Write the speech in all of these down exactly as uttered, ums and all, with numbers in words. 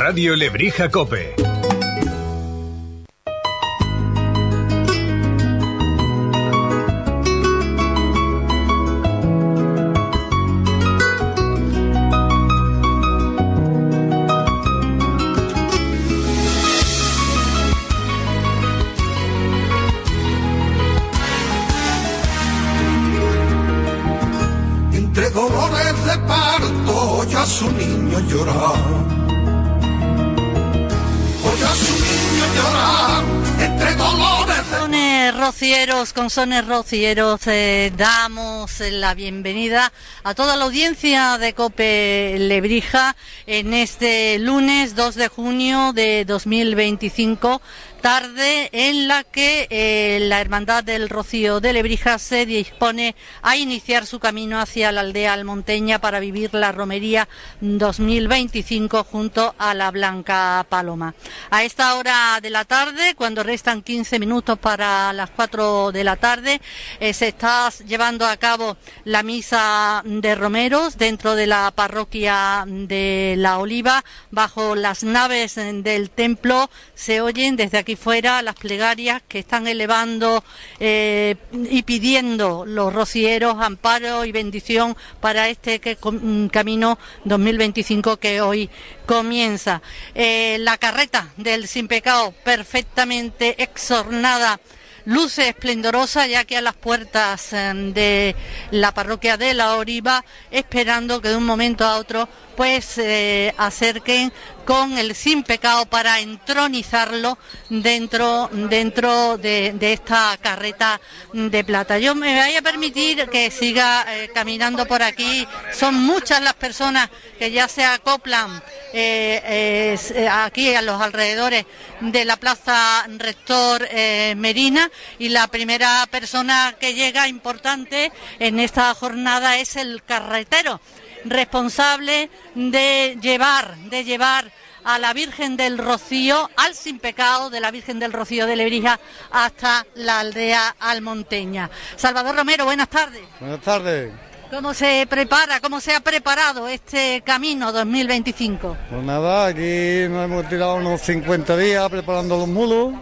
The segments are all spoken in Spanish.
Radio Lebrija Cope. Su niño llorar, oye a su niño llorar entre dolores. Sones rocieros, con sones rocieros eh, damos la bienvenida a toda la audiencia de Cope Lebrija en este lunes dos de junio de dos mil veinticinco, tarde en la que eh, la Hermandad del Rocío de Lebrija se dispone a iniciar su camino hacia la aldea almonteña para vivir la romería dos mil veinticinco junto a la Blanca Paloma. A esta hora de la tarde, cuando restan quince minutos para las cuatro de la tarde, eh, se está llevando a cabo la misa de romeros dentro de la parroquia de La Oliva. Bajo las naves del templo se oyen desde aquí fuera las plegarias que están elevando eh, y pidiendo los rocieros amparo y bendición para este que, com, camino dos mil veinticinco que hoy comienza. Eh, la carreta del Sin Pecado perfectamente exornada, luce esplendorosa ya que a las puertas eh, de la parroquia de La Oliva, esperando que de un momento a otro pues eh, acerquen con el Sin Pecado para entronizarlo dentro dentro de, de esta carreta de plata. Yo me voy a permitir que siga eh, caminando por aquí. Son muchas las personas que ya se acoplan eh, eh, aquí a los alrededores de la Plaza Rector eh, Merina, y la primera persona que llega importante en esta jornada es el carretero responsable de llevar de llevar a la Virgen del Rocío, al Sin Pecado de la Virgen del Rocío de Lebrija hasta la aldea almonteña. Salvador Romero, buenas tardes. Buenas tardes. ¿Cómo se prepara, cómo se ha preparado este camino dos mil veinticinco? Pues nada, aquí nos hemos tirado unos cincuenta días preparando los mulos,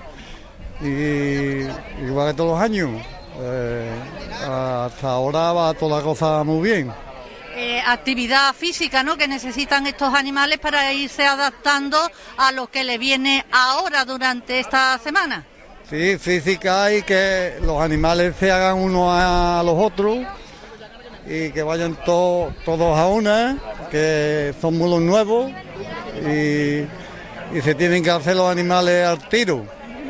y igual que todos los años. Eh, hasta ahora va toda la cosa muy bien. Eh, actividad física, ¿no?, que necesitan estos animales para irse adaptando a lo que le viene ahora durante esta semana. Sí, física, y que los animales se hagan unos a los otros y que vayan to, todos a una, que son mulos nuevos y, y se tienen que hacer los animales al tiro.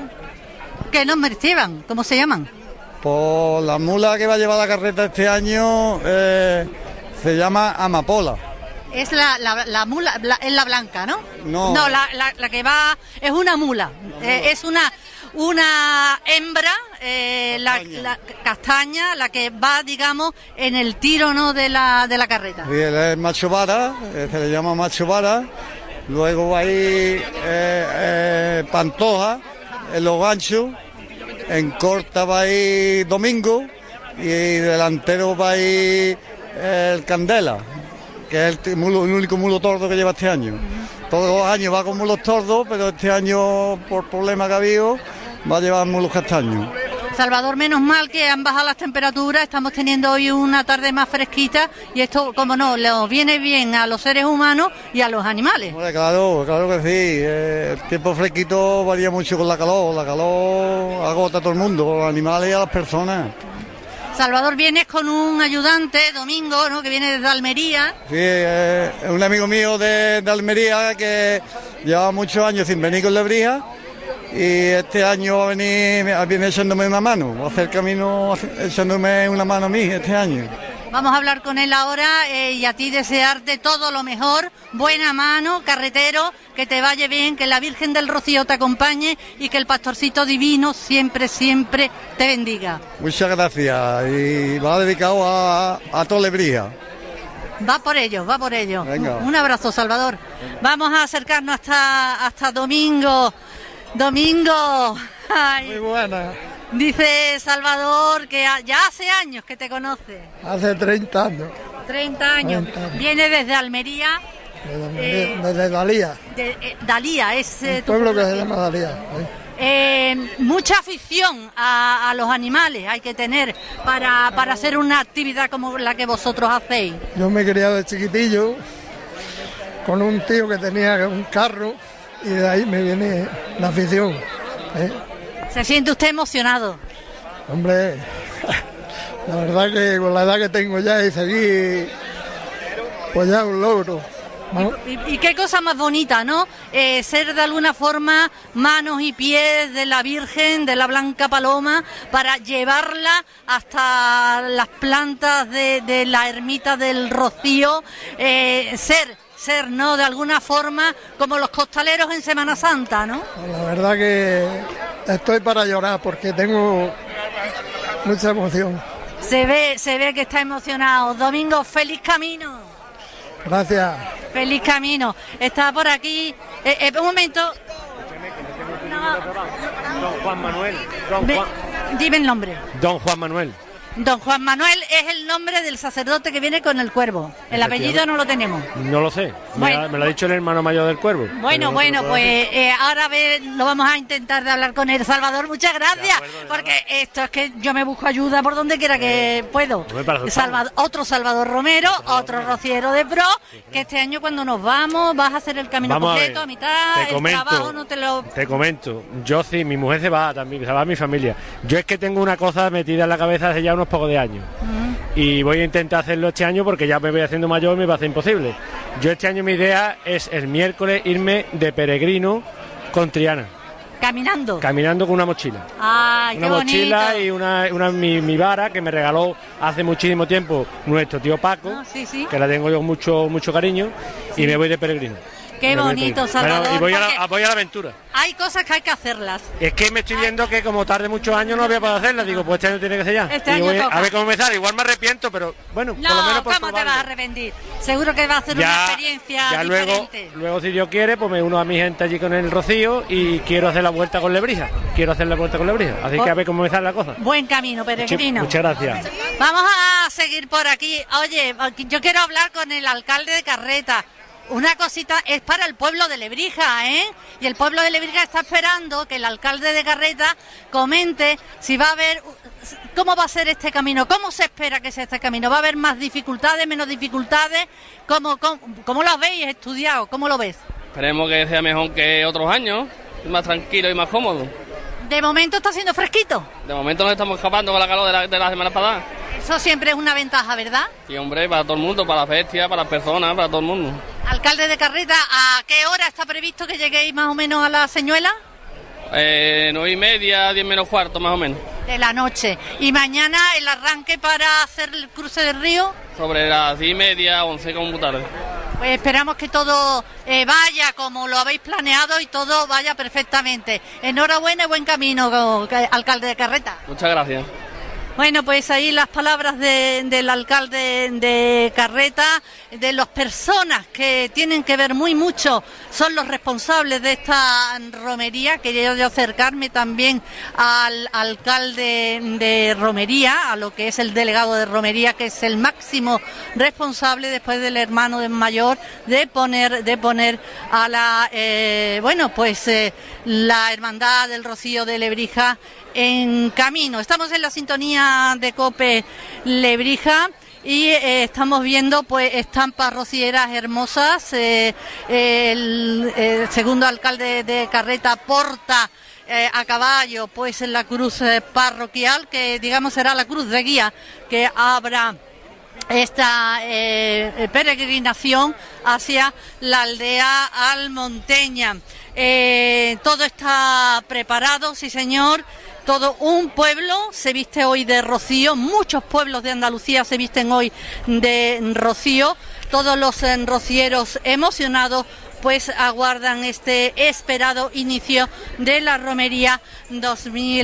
¿Qué nombres llevan? ¿Cómo se llaman? Pues la mula que va a llevar la carreta este año eh, se llama Amapola. Es la, la, la mula, la, es la blanca, ¿no? No. No, la, la, la que va es una mula. mula. Eh, es una una hembra, eh, la, la castaña, la que va, digamos, en el tiro, ¿no?, de la de la carreta. Sí, él es macho vara, eh, se le llama macho vara. Luego va ahí eh, eh, Pantoja, en los ganchos. En corta va ahí Domingo, y delantero va ahí el Candela, que es el, mulo, el único mulo tordo que lleva este año. Todos los años va con mulos tordos, pero este año, por problemas que ha habido, va a llevar mulos castaños. Salvador, menos mal que han bajado las temperaturas, estamos teniendo hoy una tarde más fresquita, y esto, como no, le viene bien a los seres humanos y a los animales. Bueno, claro, claro que sí. Eh, el tiempo fresquito varía mucho con la calor, la calor agota a todo el mundo, a los animales y a las personas. Salvador, vienes con un ayudante, Domingo, ¿no?, que viene desde Almería. Sí, eh, es un amigo mío de, de Almería que lleva muchos años sin venir con Lebrija, y este año va a venir, viene echándome una mano, va a hacer camino echándome una mano a mí este año. Vamos a hablar con él ahora eh, y a ti desearte todo lo mejor, buena mano, carretero, que te vaya bien, que la Virgen del Rocío te acompañe y que el pastorcito divino siempre, siempre te bendiga. Muchas gracias, y va dedicado a, a todo Lebrija. Va por ello, va por ello. Venga. Un abrazo, Salvador. Venga. Vamos a acercarnos hasta, hasta Domingo. Domingo. Ay. Muy buena. Dice Salvador que ya hace años que te conoce. Hace treinta años. treinta años. treinta años. Viene desde Almería Desde, eh, desde Dalía. De, eh, Dalía, es... Eh, un pueblo que se llama Dalía. ¿eh? Eh, mucha afición a, a los animales hay que tener para, para hacer una actividad como la que vosotros hacéis. Yo me he criado de chiquitillo con un tío que tenía un carro y de ahí me viene la afición. ¿eh? ¿Se siente usted emocionado? Hombre, la verdad que con la edad que tengo ya y seguir, pues ya un logro. ¿no? Y, y, y qué cosa más bonita, ¿no? Eh, ser de alguna forma manos y pies de la Virgen, de la Blanca Paloma, para llevarla hasta las plantas de, de la ermita del Rocío, eh, ser, ser, ¿no? De alguna forma como los costaleros en Semana Santa, ¿no? La verdad que estoy para llorar porque tengo mucha emoción. Se ve, se ve que está emocionado. Domingo, feliz camino. Gracias. Feliz camino. Está por aquí. Eh, eh, un momento. No. Don Juan Manuel. Don Ve, Juan. Dime el nombre. Don Juan Manuel. Don Juan Manuel es el nombre del sacerdote que viene con el cuervo. El apellido no lo tenemos. No lo sé. Bueno. Me, lo, me lo ha dicho el hermano mayor del cuervo. Bueno, bueno, pues eh, ahora ve, lo vamos a intentar de hablar con él. Salvador, muchas gracias. De acuerdo, de porque nada. Esto es que yo me busco ayuda por donde quiera que eh, puedo. Salvador, otro Salvador Romero, otro Romero. Rociero de Pro, que este año cuando nos vamos vas a hacer el camino vamos completo, a, a mitad, te el comento, trabajo no te lo... Te comento, yo sí, mi mujer se va también, se va a mi familia. Yo es que tengo una cosa metida en la cabeza hace ya unos pocos de años. Y voy a intentar hacerlo este año porque ya me voy haciendo mayor y me va a hacer imposible. Yo este año mi idea es el miércoles irme de peregrino con Triana. ¿Caminando? Caminando con una mochila. ¡Ay, una qué mochila bonito! Y una, una mi, mi vara que me regaló hace muchísimo tiempo nuestro tío Paco, no, sí, sí. que la tengo yo mucho mucho cariño, sí. Y me voy de peregrino. Qué bonito, Salvador. Bueno, y voy a, la, voy a la aventura. Hay cosas que hay que hacerlas. Es que me estoy viendo que como tarde muchos años no voy a poder hacerlas. Digo, pues este año tiene que ser ya. Este año toca. A ver cómo me sale. Igual me arrepiento, pero bueno, no, por lo menos por ¿cómo te vas a arrepentir? Seguro que va a ser ya, una experiencia ya diferente. Luego, luego, si Dios quiere, pues me uno a mi gente allí con el Rocío y quiero hacer la vuelta con Lebrija. Quiero hacer la vuelta con Lebrija. Así oh, que a ver cómo me sale la cosa. Buen camino, peregrino. Muchas gracias. Vamos a seguir por aquí. Oye, yo quiero hablar con el alcalde de Carreta. Una cosita es para el pueblo de Lebrija, ¿eh? Y el pueblo de Lebrija está esperando que el alcalde de Carreta comente si va a haber, cómo va a ser este camino, cómo se espera que sea este camino. ¿Va a haber más dificultades, menos dificultades? ¿Cómo, cómo, cómo lo habéis estudiado? ¿Cómo lo ves? Esperemos que sea mejor que otros años, más tranquilo y más cómodo. ¿De momento está siendo fresquito? De momento nos estamos escapando con la calor de la, de la semana pasada. Eso siempre es una ventaja, ¿verdad? Sí, hombre, para todo el mundo, para la bestia, para las personas, para todo el mundo. Alcalde de Carreta, ¿a qué hora está previsto que lleguéis más o menos a la Señuela? Eh, nueve y media, diez menos cuarto, más o menos. De la noche. ¿Y mañana el arranque para hacer el cruce del río? Sobre las diez y media, once como muy tarde. Pues esperamos que todo eh, vaya como lo habéis planeado y todo vaya perfectamente. Enhorabuena y buen camino, alcalde de Carreta. Muchas gracias. Bueno, pues ahí las palabras de, del alcalde de Carreta, de las personas que tienen que ver muy mucho, son los responsables de esta romería. Quería yo acercarme también al alcalde de romería, a lo que es el delegado de romería, que es el máximo responsable después del hermano de mayor de poner de poner a la eh, bueno pues eh, la hermandad del Rocío de Lebrija en camino. Estamos en la sintonía de COPE Lebrija y eh, estamos viendo pues estampas rocieras hermosas. Eh, el, el segundo alcalde de Carreta porta eh, a caballo pues en la cruz eh, parroquial, que digamos será la cruz de guía que habrá esta eh, peregrinación hacia la aldea almonteña. Eh, todo está preparado, sí señor. Todo un pueblo se viste hoy de rocío, muchos pueblos de Andalucía se visten hoy de rocío, todos los rocieros emocionados pues aguardan este esperado inicio de la romería dos mil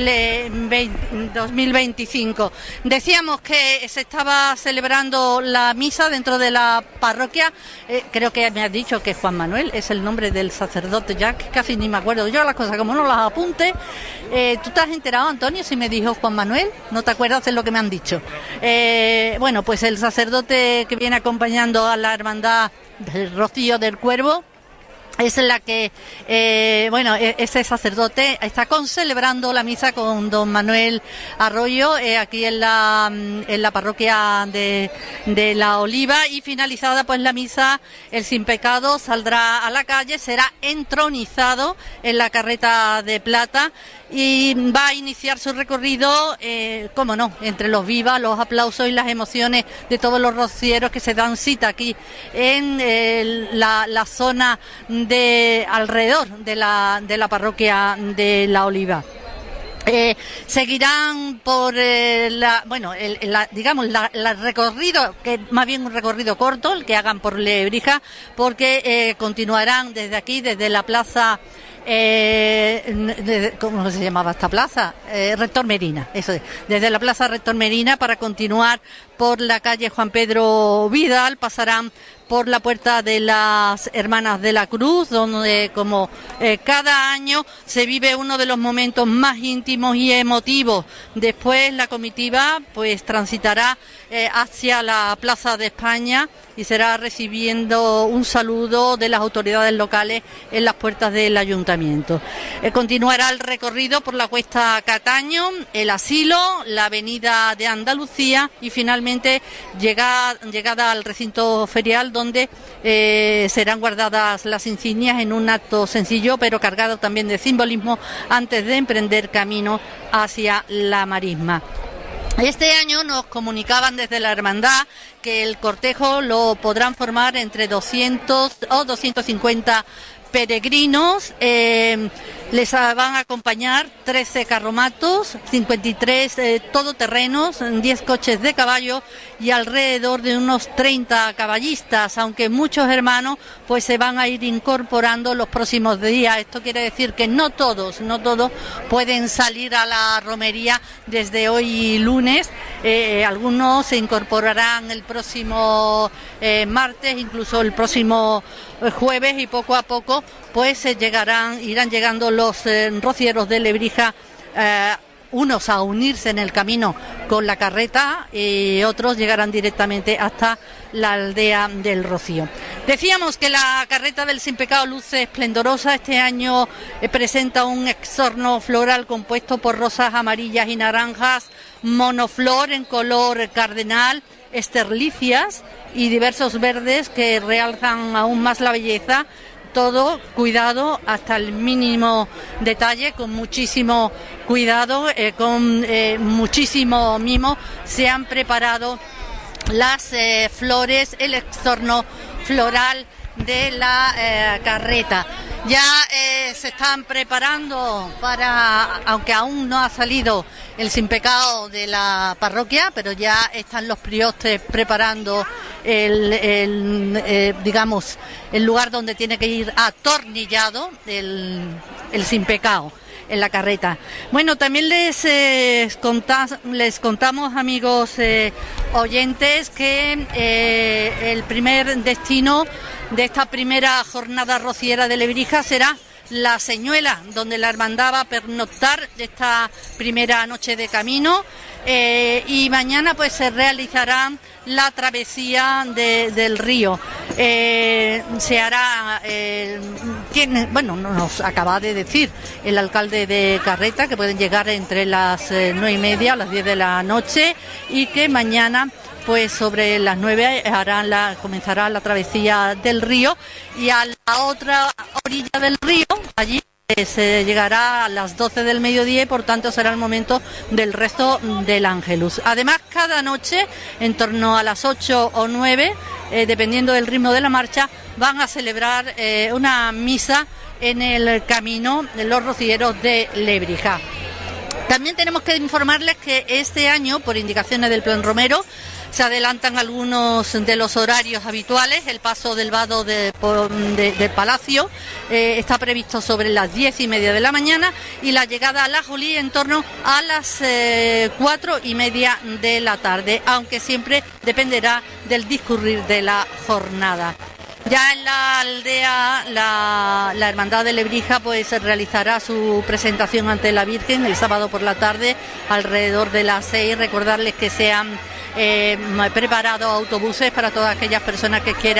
veinticinco. Decíamos que se estaba celebrando la misa dentro de la parroquia. Eh, creo que me has dicho que Juan Manuel es el nombre del sacerdote, ya que casi ni me acuerdo yo las cosas, como no las apunte. Eh, ¿Tú te has enterado, Antonio, si me dijo Juan Manuel? ¿No te acuerdas de lo que me han dicho? Eh, bueno, pues el sacerdote que viene acompañando a la hermandad del Rocío del Cuervo, es la que, eh, bueno, ese sacerdote está concelebrando la misa con don Manuel Arroyo, eh, aquí en la en la parroquia de, de La Oliva, y finalizada pues la misa, el Sin Pecado saldrá a la calle, será entronizado en la carreta de plata y va a iniciar su recorrido, eh, cómo no, entre los vivas, los aplausos y las emociones de todos los rocieros que se dan cita aquí en eh, la, la zona de alrededor de la, de la parroquia de La Oliva. Eh, seguirán por eh, la, bueno, el, la, digamos, la, la recorrido, que más bien un recorrido corto, el que hagan por Lebrija, porque eh, continuarán desde aquí, desde la plaza. Eh, ¿Cómo se llamaba esta plaza? Eh, Rector Merina, eso es. Desde la plaza Rector Merina para continuar por la calle Juan Pedro Vidal, pasarán por la puerta de las Hermanas de la Cruz, donde como eh, cada año se vive uno de los momentos más íntimos y emotivos. Después la comitiva pues transitará eh, hacia la Plaza de España y será recibiendo un saludo de las autoridades locales en las puertas del ayuntamiento. Eh, continuará el recorrido por la Cuesta Cataño, el Asilo, la Avenida de Andalucía y finalmente llegada, llegada al recinto ferial, donde eh, serán guardadas las insignias en un acto sencillo pero cargado también de simbolismo antes de emprender camino hacia la marisma. Este año nos comunicaban desde la hermandad que el cortejo lo podrán formar entre doscientos o doscientos cincuenta peregrinos. Eh, les van a acompañar trece carromatos, cincuenta y tres eh, todoterrenos, diez coches de caballo y alrededor de unos treinta caballistas, aunque muchos hermanos pues se van a ir incorporando los próximos días. Esto quiere decir que no todos, no todos pueden salir a la romería desde hoy lunes. Eh, algunos se incorporarán el próximo eh, martes, incluso el próximo jueves, y poco a poco pues eh, llegarán, irán llegando los eh, rocieros de Lebrija, eh, unos a unirse en el camino con la carreta y otros llegarán directamente hasta la aldea del Rocío. Decíamos que la carreta del Sin Pecado luce esplendorosa. Este año eh, presenta un exorno floral compuesto por rosas amarillas y naranjas, monoflor en color cardenal, esterlicias y diversos verdes que realzan aún más la belleza. Todo cuidado hasta el mínimo detalle, con muchísimo cuidado, eh, con eh, muchísimo mimo. Se han preparado las eh, flores, el exorno floral de la eh, carreta. Ya eh, se están preparando para, aunque aún no ha salido el Sin Pecado de la parroquia, pero ya están los priostes preparando el, el eh, digamos, el lugar donde tiene que ir atornillado el, el Sin Pecado en la carreta. Bueno, también les, eh, contás, les contamos, amigos eh, oyentes, que eh, el primer destino de esta primera jornada rociera de Lebrija será La Señuela, donde la hermandad va a pernoctar esta primera noche de camino, eh, y mañana pues se realizará la travesía de, del río. Eh, se hará, eh, tiene, bueno, nos acaba de decir el alcalde de Carreta que pueden llegar entre las eh, nueve y media a las diez de la noche, y que mañana pues sobre las nueve harán la, comenzará la travesía del río, y a la otra orilla del río, allí se llegará a las doce del mediodía, y por tanto será el momento del resto del Ángelus. Además, cada noche, en torno a las ocho o nueve, eh, dependiendo del ritmo de la marcha, van a celebrar eh, una misa en el camino de los rocieros de Lebrija. También tenemos que informarles que este año, por indicaciones del Plan Romero, se adelantan algunos de los horarios habituales. El paso del vado de, de, de Palacio eh, está previsto sobre las diez y media de la mañana, y la llegada a La Jolí en torno a las eh, cuatro y media de la tarde, aunque siempre dependerá del discurrir de la jornada. Ya en la aldea, la, la Hermandad de Lebrija pues realizará su presentación ante la Virgen el sábado por la tarde, alrededor de las seis. Recordarles que se han eh, preparado autobuses para todas aquellas personas que quieran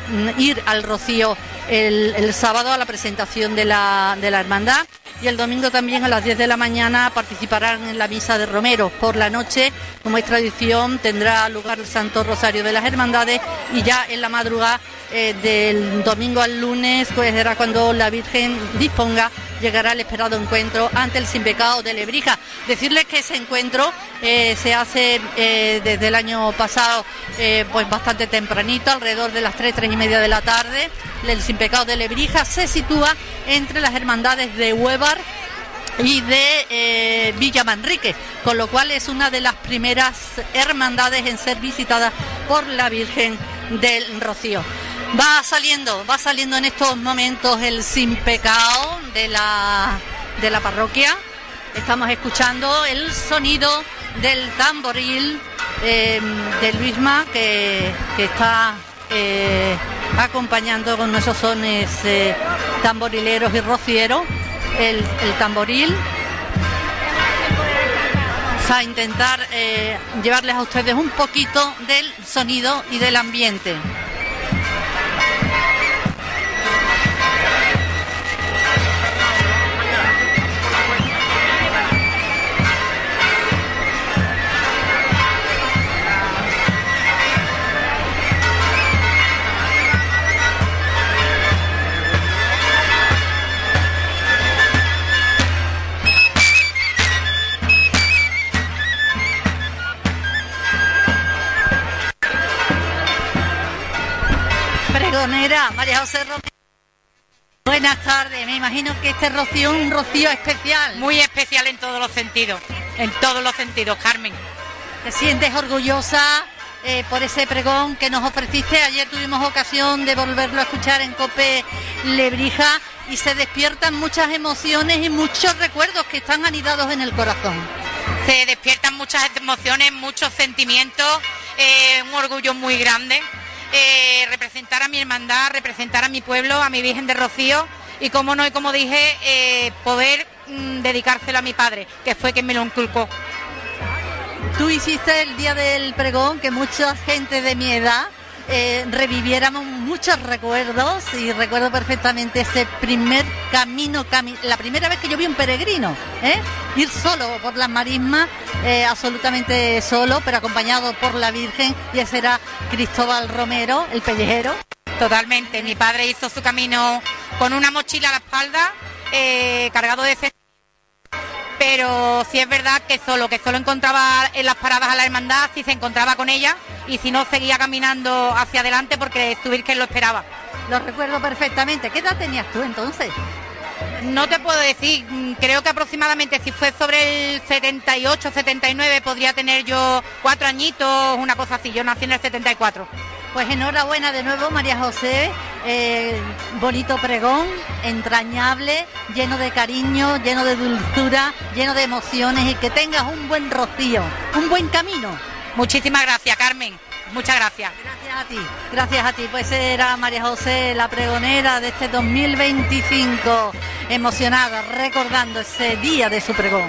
ir al Rocío el, el sábado a la presentación de la, de la hermandad, y el domingo también a las diez de la mañana participarán en la misa de Romeros. Por la noche, como es tradición, tendrá lugar el Santo Rosario de las Hermandades, y ya en la madrugada eh, del domingo al lunes, pues será cuando la Virgen disponga, llegará el esperado encuentro ante el Sin Pecado de Lebrija. Decirles que ese encuentro eh, se hace eh, desde el año pasado eh, pues bastante tempranito, alrededor de las tres, tres y media de la tarde. El Sin Pecado de Lebrija se sitúa entre las hermandades de Huévar y de eh, Villa Manrique, con lo cual es una de las primeras hermandades en ser visitadas por la Virgen del Rocío. Va saliendo, va saliendo en estos momentos el Sin Pecado de la, de la parroquia. Estamos escuchando el sonido del tamboril eh, de Luisma, que, que está eh, acompañando con nuestros sones eh, tamborileros y rocieros el, el tamboril. A intentar eh, llevarles a ustedes un poquito del sonido y del ambiente. Pregonera María José Romero. Buenas tardes, me imagino que este rocío es un rocío especial. Muy especial en todos los sentidos, en todos los sentidos, Carmen. ¿Te sientes orgullosa eh, por ese pregón que nos ofreciste? Ayer tuvimos ocasión de volverlo a escuchar en COPE Lebrija y se despiertan muchas emociones y muchos recuerdos que están anidados en el corazón. Se despiertan muchas emociones, muchos sentimientos, eh, un orgullo muy grande. Eh, representar a mi hermandad, representar a mi pueblo, a mi Virgen de Rocío, y como no, y como dije, eh, poder mm, dedicárselo a mi padre, que fue quien me lo inculcó. Tú hiciste el día del pregón que mucha gente de mi edad eh, reviviéramos muchos recuerdos, y recuerdo perfectamente ese primer camino, cami la primera vez que yo vi un peregrino, ¿eh? ir solo por las marismas, eh, absolutamente solo, pero acompañado por la Virgen, y ese era Cristóbal Romero, el pellejero. Totalmente, mi padre hizo su camino con una mochila a la espalda, eh, cargado de cen... pero sí es verdad que solo, que solo encontraba en las paradas a la hermandad, si se encontraba con ella, y si no seguía caminando hacia adelante porque su Virgen lo esperaba. Lo recuerdo perfectamente. ¿Qué edad tenías tú entonces? No te puedo decir, creo que aproximadamente si fue sobre el setenta y ocho, setenta y nueve, podría tener yo cuatro añitos, una cosa así. Yo nací en el setenta y cuatro. Pues enhorabuena de nuevo, María José, eh, bonito pregón, entrañable, lleno de cariño, lleno de dulzura, lleno de emociones, y que tengas un buen rocío, un buen camino. Muchísimas gracias, Carmen, muchas gracias. Gracias a ti, gracias a ti. Pues era María José, la pregonera de este dos mil veinticinco, emocionada, recordando ese día de su pregón.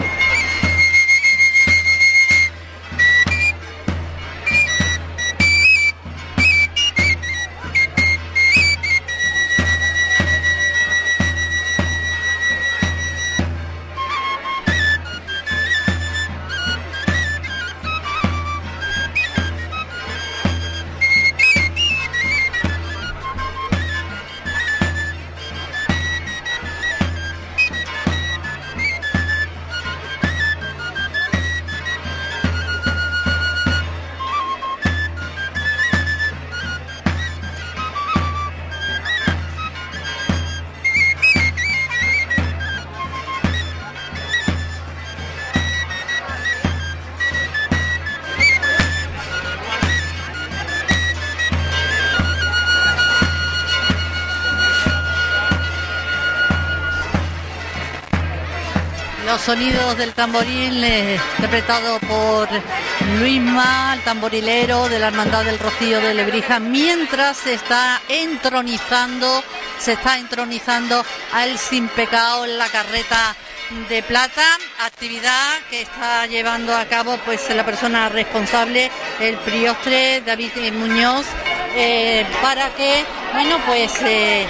Los sonidos del tamboril eh, interpretado por Luisma, el tamborilero de la Hermandad del Rocío de Lebrija, mientras se está entronizando, se está entronizando al Sin Pecado en la carreta de plata, actividad que está llevando a cabo pues la persona responsable, el priostre David Muñoz, eh, para que, bueno, pues eh,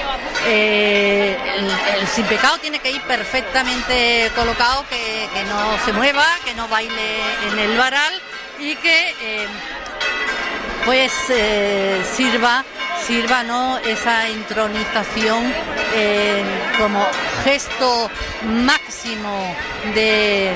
eh, el, el sin pecado tiene que ir perfectamente colocado, que, que no se mueva, que no baile en el varal y que eh, pues eh, sirva sirva no esa intronización eh, como gesto máximo de,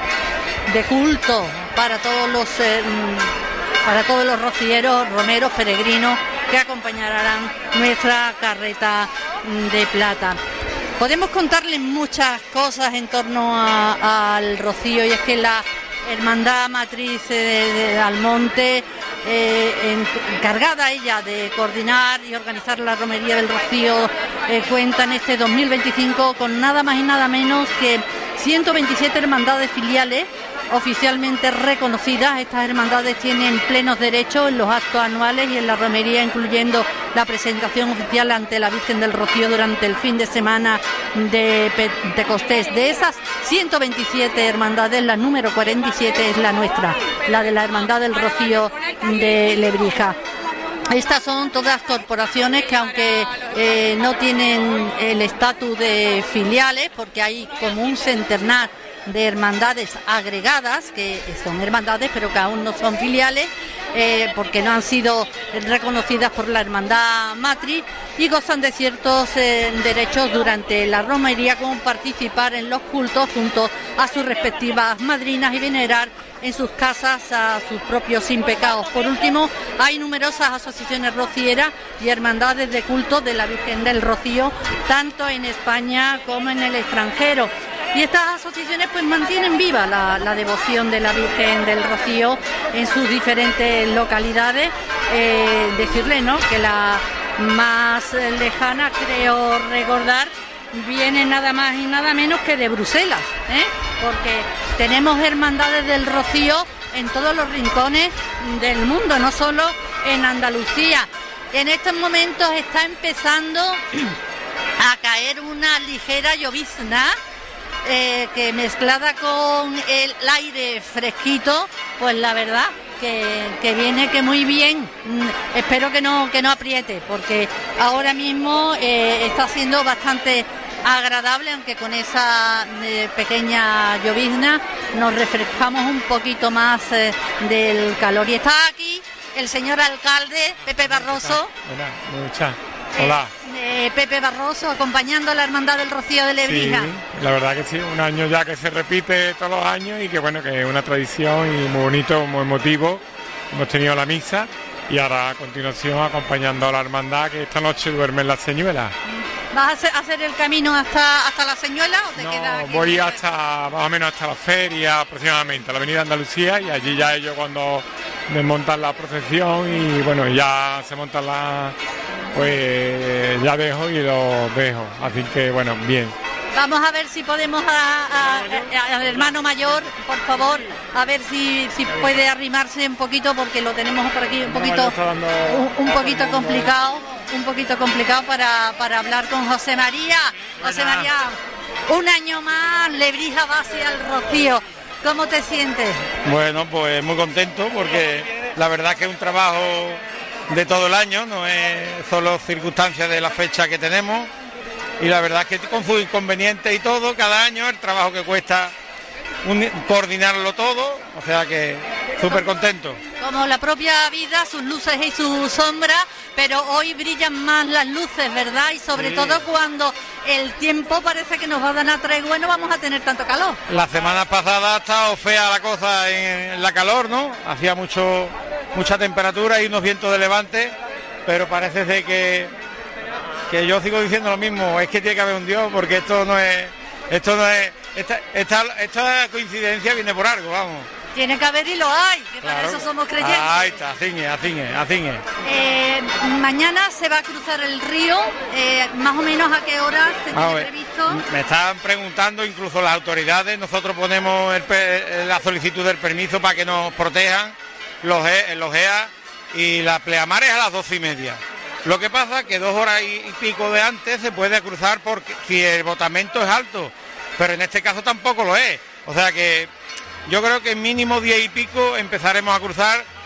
de culto para todos los eh, para todos los rocieros, romeros, peregrinos que acompañarán nuestra carreta de plata. Podemos contarles muchas cosas en torno a, al rocío, y es que la Hermandad Matriz de, de Almonte, eh, encargada ella de coordinar y organizar la romería del Rocío, eh, cuenta en este dos mil veinticinco con nada más y nada menos que ciento veintisiete hermandades filiales oficialmente reconocidas. Estas hermandades tienen plenos derechos en los actos anuales y en la romería, incluyendo la presentación oficial ante la Virgen del Rocío durante el fin de semana de Pentecostés. De esas ciento veintisiete hermandades, la número cuarenta y siete es la nuestra, la de la Hermandad del Rocío de Lebrija. Estas son todas corporaciones que, aunque eh, no tienen el estatus de filiales, porque hay como un centenar de hermandades agregadas, que son hermandades pero que aún no son filiales, eh, porque no han sido reconocidas por la hermandad matriz, y gozan de ciertos eh, derechos durante la romería, como participar en los cultos junto a sus respectivas madrinas y venerar en sus casas a sus propios sin pecados. Por último, hay numerosas asociaciones rocieras y hermandades de culto de la Virgen del Rocío, tanto en España como en el extranjero. Y estas asociaciones pues mantienen viva la, la devoción de la Virgen del Rocío en sus diferentes localidades. Eh, decirle, ¿no?, que la más lejana, creo recordar, viene nada más y nada menos que de Bruselas, ¿eh? Porque tenemos hermandades del Rocío en todos los rincones del mundo, no solo en Andalucía. En estos momentos está empezando a caer una ligera llovizna, Eh, que mezclada con el aire fresquito, pues la verdad que, que viene que muy bien. Mm, espero que no que no apriete, porque ahora mismo eh, está siendo bastante agradable, aunque con esa eh, pequeña llovizna nos refrescamos un poquito más eh, del calor. Y está aquí el señor alcalde Pepe Barroso. Hola, muchas. Hola. Eh, eh, Pepe Barroso, acompañando a la Hermandad del Rocío de Lebrija. Sí, la verdad que sí, un año ya que se repite todos los años y que bueno, que es una tradición y muy bonito, muy emotivo. Hemos tenido la misa y ahora a continuación acompañando a la hermandad, que esta noche duerme en la Señuela. ¿Vas a hacer, hacer el camino hasta hasta la Señuela o te no, queda aquí? Voy hasta más o menos hasta la feria aproximadamente, a la avenida Andalucía, y allí ya ellos cuando desmontan la procesión y bueno, ya se montan la... pues ya dejo y lo dejo, así que bueno, bien. Vamos a ver si podemos a, a, a, al hermano mayor, por favor, a ver si, si puede arrimarse un poquito, porque lo tenemos por aquí un poquito un, un poquito complicado, un poquito complicado para, para hablar con José María. José María, un año más, Lebrija va hacia el Rocío. ¿Cómo te sientes? Bueno, pues muy contento, porque la verdad que es un trabajo de todo el año, no es solo circunstancias de la fecha que tenemos, y la verdad es que con sus inconvenientes y todo, cada año el trabajo que cuesta un, coordinarlo todo, o sea que súper contento. Como la propia vida, sus luces y sus sombras, pero hoy brillan más las luces, ¿verdad? Y sobre sí. todo cuando el tiempo parece que nos va a dar una tregua y no vamos a tener tanto calor. La semana pasada ha estado fea la cosa en, en la calor, ¿no? Hacía mucho mucha temperatura y unos vientos de levante, pero parece ser que que yo sigo diciendo lo mismo, es que tiene que haber un Dios, porque esto no es esto no es esta, esta, esta coincidencia viene por algo, vamos. Tiene que haber y lo hay, que claro. Para eso somos creyentes. Ahí está, así es, así es, así es. Eh, mañana se va a cruzar el río, eh, más o menos a qué hora se tiene ver, previsto. Me estaban preguntando incluso las autoridades, nosotros ponemos el, la solicitud del permiso para que nos protejan los, los E A, y la pleamar es a las doce y media. Lo que pasa es que dos horas y pico de antes se puede cruzar porque si el botamento es alto, pero en este caso tampoco lo es. O sea que yo creo que mínimo diez y pico empezaremos a cruzar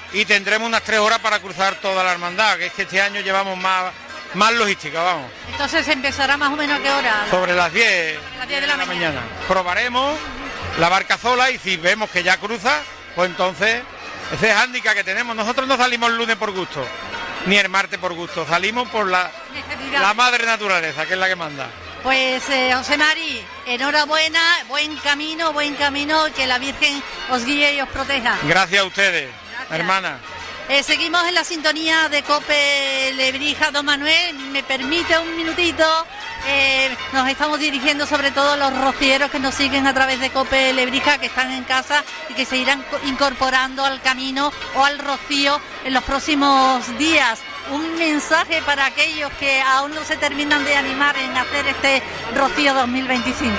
y tendremos unas tres horas para cruzar toda la hermandad, que es que este año llevamos más, más logística, vamos. Entonces empezará más o menos ¿a qué hora? Sobre las diez, las diez de la, de la mañana. mañana. Probaremos la barca sola y si vemos que ya cruza, pues entonces ese es hándicap que tenemos. Nosotros no salimos el lunes por gusto, ni el martes por gusto, salimos por la, la madre naturaleza, que es la que manda. Pues eh, José Mari, enhorabuena, buen camino, buen camino, que la Virgen os guíe y os proteja. Gracias a ustedes, Gracias. hermana. Eh, seguimos en la sintonía de Cope Lebrija. Don Manuel, me permite un minutito. Eh, nos estamos dirigiendo sobre todo a los rocieros que nos siguen a través de Cope Lebrija, que están en casa y que se irán incorporando al camino o al rocío en los próximos días. Un mensaje para aquellos que aún no se terminan de animar en hacer este Rocío dos mil veinticinco.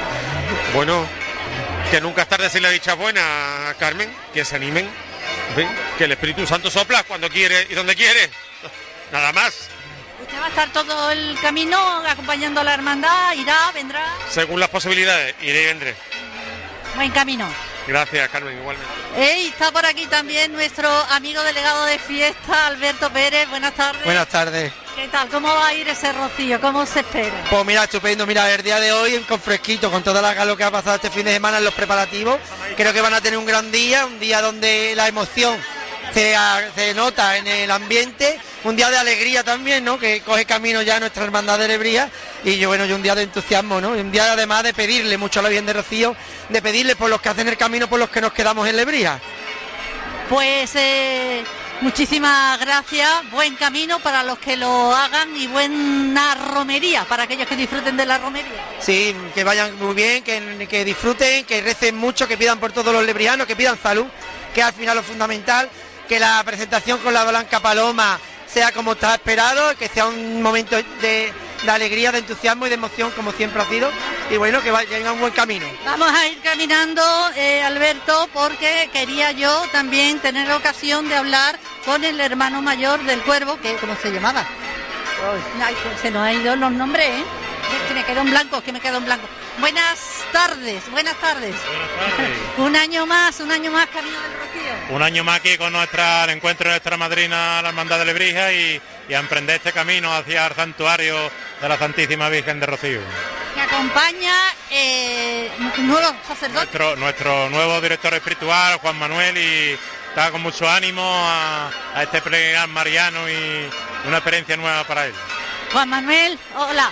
Bueno, que nunca es tarde si la dicha buena, Carmen, que se animen, ¿sí? Que el Espíritu Santo sopla cuando quiere y donde quiere, nada más. ¿Usted va a estar todo el camino acompañando a la hermandad? ¿Irá, vendrá? Según las posibilidades, iré y vendré. Buen camino. Gracias, Carmen, igualmente. Hey, está por aquí también nuestro amigo delegado de fiesta, Alberto Pérez. Buenas tardes. Buenas tardes. ¿Qué tal? ¿Cómo va a ir ese rocío? ¿Cómo se espera? Pues mira, estupendo. Mira, el día de hoy con fresquito, con toda la calor que ha pasado este fin de semana en los preparativos. Creo que van a tener un gran día, un día donde la emoción se, se nota en el ambiente, un día de alegría también, ¿no? Que coge camino ya nuestra hermandad de Lebrija, y yo, bueno, yo un día de entusiasmo, ¿no? Y un día además de pedirle mucho a la Virgen de Rocío, de pedirle por los que hacen el camino, por los que nos quedamos en Lebrija. Pues eh, muchísimas gracias, buen camino para los que lo hagan y buena romería para aquellos que disfruten de la romería. Sí, que vayan muy bien, que, que disfruten, que recen mucho, que pidan por todos los lebrijanos, que pidan salud, que al final lo fundamental, que la presentación con la Blanca Paloma sea como está esperado, que sea un momento de, de alegría, de entusiasmo y de emoción como siempre ha sido, y bueno, que vayan a un buen camino. Vamos a ir caminando, eh, Alberto, porque quería yo también tener ocasión de hablar con el hermano mayor del Cuervo, que ¿cómo se llamaba? Ay, se nos ha ido los nombres, ¿eh? Que me quedo en blanco, que me quedo en blanco. Buenas tardes, buenas tardes. Buenas tardes. Un año más, un año más Camino del Rocío. Un año más aquí con nuestra, el encuentro de nuestra madrina, la Hermandad de Lebrija, y, y a emprender este camino hacia el santuario de la Santísima Virgen de Rocío. Que acompaña eh, un nuevo sacerdote. Nuestro, nuestro nuevo director espiritual, Juan Manuel, y está con mucho ánimo a, a este peregrinar mariano y una experiencia nueva para él. Juan Manuel, hola.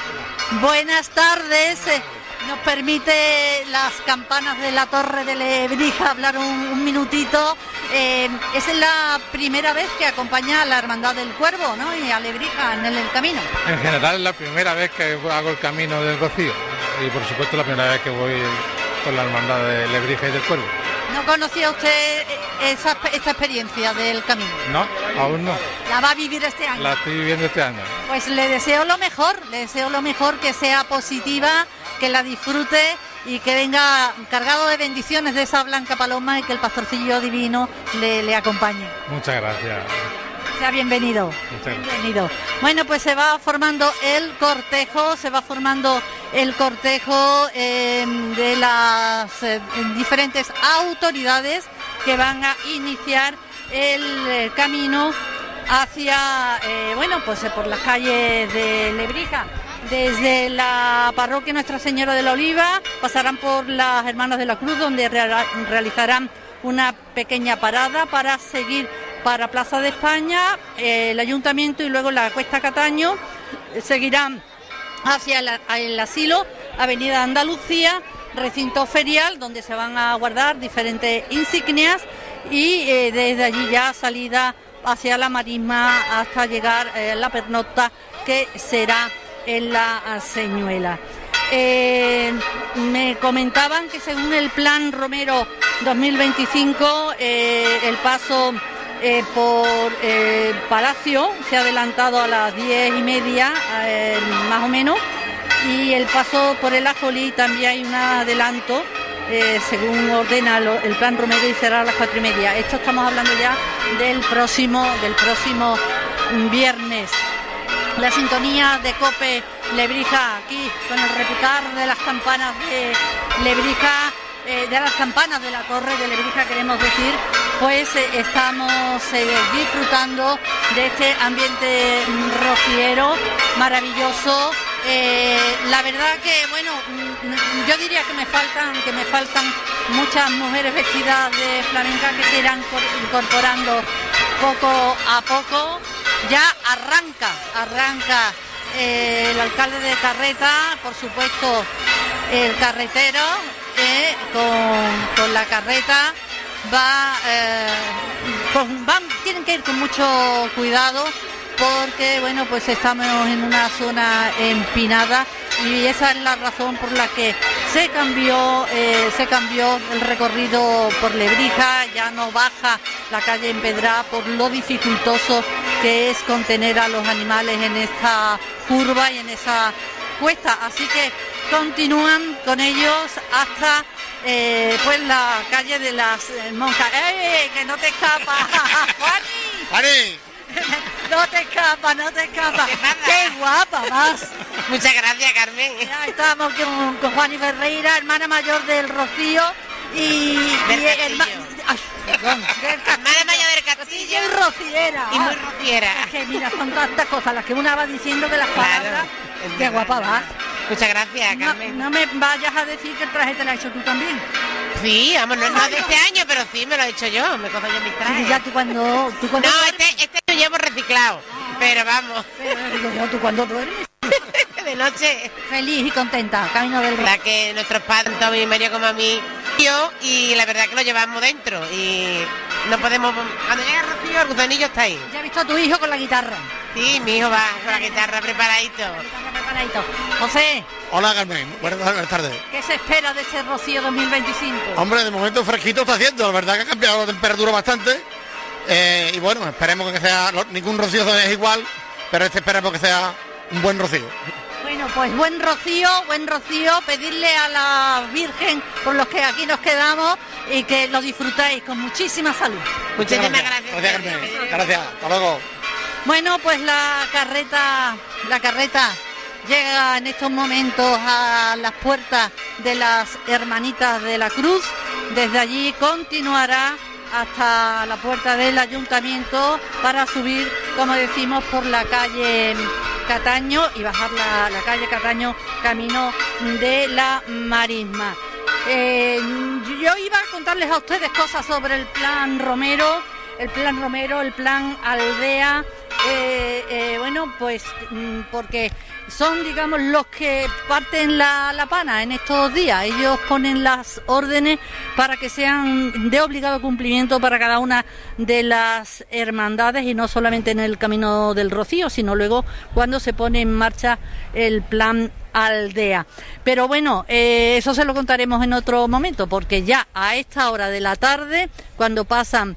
Buenas tardes. Nos permite las campanas de la Torre de Lebrija hablar un, un minutito. Eh, es la primera vez que acompaña a la Hermandad del Cuervo, ¿no? Y a Lebrija en el, el camino. En general es la primera vez que hago el camino del Rocío, y por supuesto la primera vez que voy con la Hermandad de Lebrija y del Cuervo. ¿No conocía usted esa, esta experiencia del camino? No, aún no. ¿La va a vivir este año? La estoy viviendo este año. Pues le deseo lo mejor, le deseo lo mejor, que sea positiva, que la disfrute y que venga cargado de bendiciones de esa Blanca Paloma, y que el pastorcillo divino le, le acompañe. Muchas gracias. Sea bienvenido. Muchas gracias. Bienvenido. Bueno, pues se va formando el cortejo, se va formando el cortejo eh, de las eh, diferentes autoridades que van a iniciar el eh, camino hacia, eh, bueno, pues eh, por las calles de Lebrija. Desde la parroquia Nuestra Señora de la Oliva pasarán por las Hermanas de la Cruz, donde re- realizarán una pequeña parada para seguir para Plaza de España, eh, el Ayuntamiento, y luego la Cuesta Cataño. Seguirán hacia el, el asilo, Avenida Andalucía, recinto ferial, donde se van a guardar diferentes insignias, y eh, desde allí ya salida hacia la marisma hasta llegar a eh, la pernocta, que será en la Señuela. Eh, me comentaban que según el plan Romero dos mil veinticinco, eh, el paso eh, por eh, Palacio se ha adelantado a las diez y media, eh, más o menos, y el paso por el Ajolí también hay un adelanto, eh, según ordena lo, el plan Romero, y será a las cuatro y media. Esto estamos hablando ya del próximo, del próximo viernes. La sintonía de Cope Lebrija, aquí con el repicar de las campanas de Lebrija, eh, de las campanas de la Torre de Lebrija, queremos decir, pues eh, estamos eh, disfrutando de este ambiente rociero maravilloso. Eh, la verdad que, bueno, yo diría que me faltan, que me faltan muchas mujeres vestidas de flamenca que se irán incorporando poco a poco. Ya arranca, arranca eh, el alcalde de Carreta, por supuesto el carretero, eh, con, con la carreta va, eh, con, van, tienen que ir con mucho cuidado, porque bueno, pues estamos en una zona empinada y esa es la razón por la que se cambió eh, se cambió el recorrido por Lebrija. Ya no baja la calle empedrada por lo dificultoso que es contener a los animales en esta curva y en esa cuesta, así que continúan con ellos hasta eh, pues la calle de las eh, monjas. ¡Ey, que no te escapas! ¡Juani! ¡Juani! No te escapas, no te escapas. ¡Qué guapa vas! Muchas gracias, Carmen. Ya estamos con, con Juani Ferreira, hermana mayor del Rocío y... Del y herma, ay, perdón, del hermana mayor del Castillo. Y muy rociera. Y muy rociera. Es que mira, son tantas cosas las que una va diciendo que las palabras... Claro, ¡qué guapa vas! Muchas gracias, Carmen. No, no me vayas a decir que el traje te lo has hecho tú también. Sí, vamos, no, no de este año, pero sí me lo he hecho yo, me cojo yo mis trajes. Sí, ya tú cuando... Tú cuando no, duermes... este, este lo llevo reciclado, pero vamos. Pero digo yo, tú cuando duermes... de noche. Feliz y contenta, camino del Rocío. La que nuestros padres, tanto a mi María como a mí, yo, y la verdad que lo llevamos dentro, y no podemos... Cuando llega Rocío, el gusanillo está ahí. ¿Ya has visto a tu hijo con la guitarra? Sí, mi hijo va con la guitarra preparadito. preparadito. José. Hola, Carmen. Buenas, buenas tardes. ¿Qué se espera de este Rocío dos mil veinticinco? Hombre, de momento fresquito está haciendo. La verdad que ha cambiado la temperatura bastante. Eh, y bueno, esperemos que sea... Ningún Rocío es igual, pero este esperemos que sea un buen Rocío. Bueno, pues buen Rocío, buen Rocío. Pedirle a la Virgen, por los que aquí nos quedamos, y que lo disfrutéis con muchísima salud. Muchísimas gracias. Gracias, Carmen. Gracias. Hasta luego. Bueno, pues la carreta, la carreta llega en estos momentos a las puertas de las Hermanitas de la Cruz. Desde allí continuará hasta la puerta del ayuntamiento para subir, como decimos, por la calle Cataño y bajar la, la calle Cataño camino de la Marisma. Eh, yo iba a contarles a ustedes cosas sobre el plan Romero, el plan Romero, el plan Aldea. Eh, eh, bueno, pues porque son, digamos, los que parten la, la pana en estos días. Ellos ponen las órdenes para que sean de obligado cumplimiento para cada una de las hermandades, y no solamente en el Camino del Rocío, sino luego cuando se pone en marcha el plan Aldea. Pero bueno, eh, eso se lo contaremos en otro momento, porque ya a esta hora de la tarde, cuando pasan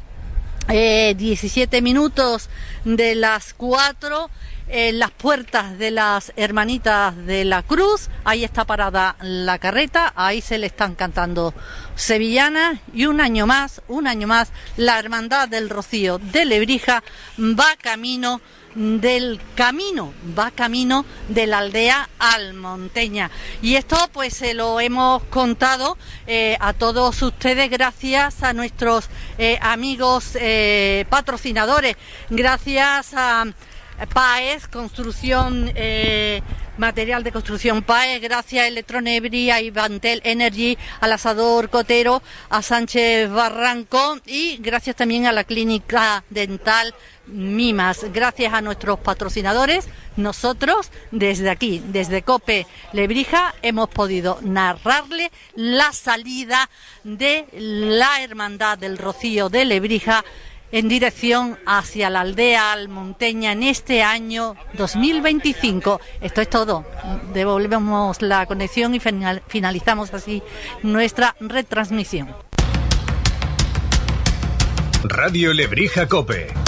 Eh, diecisiete minutos de las cuatro, en las puertas de las Hermanitas de la Cruz, ahí está parada la carreta, ahí se le están cantando sevillanas, y un año más, un año más, la Hermandad del Rocío de Lebrija va camino del camino, va camino de la aldea almonteña. Y esto pues se lo hemos contado eh, a todos ustedes gracias a nuestros eh, amigos eh, patrocinadores, gracias a PAES, construcción, eh, material de construcción PAES, gracias a Electronebri, a Ivantel Energy, al Asador Cotero, a Sánchez Barranco, y gracias también a la Clínica Dental Mimas. Gracias a nuestros patrocinadores, nosotros desde aquí, desde COPE Lebrija, hemos podido narrarle la salida de la Hermandad del Rocío de Lebrija en dirección hacia la aldea almonteña en este año dos mil veinticinco. Esto es todo. Devolvemos la conexión y finalizamos así nuestra retransmisión. Radio Lebrija COPE.